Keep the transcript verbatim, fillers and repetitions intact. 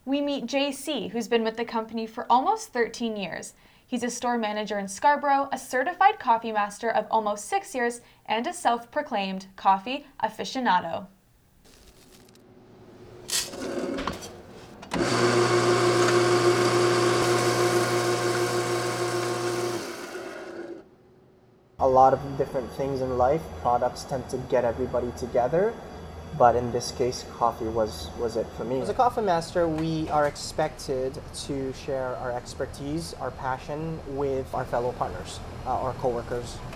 We meet J C, who's been with the company for almost thirteen years. He's a store manager in Scarborough, a certified coffee master of almost six years, and a self-proclaimed coffee aficionado. A lot of different things in life, products tend to get everybody together, but in this case, coffee was, was it for me. As a coffee master, we are expected to share our expertise, our passion with our fellow partners, uh, our coworkers.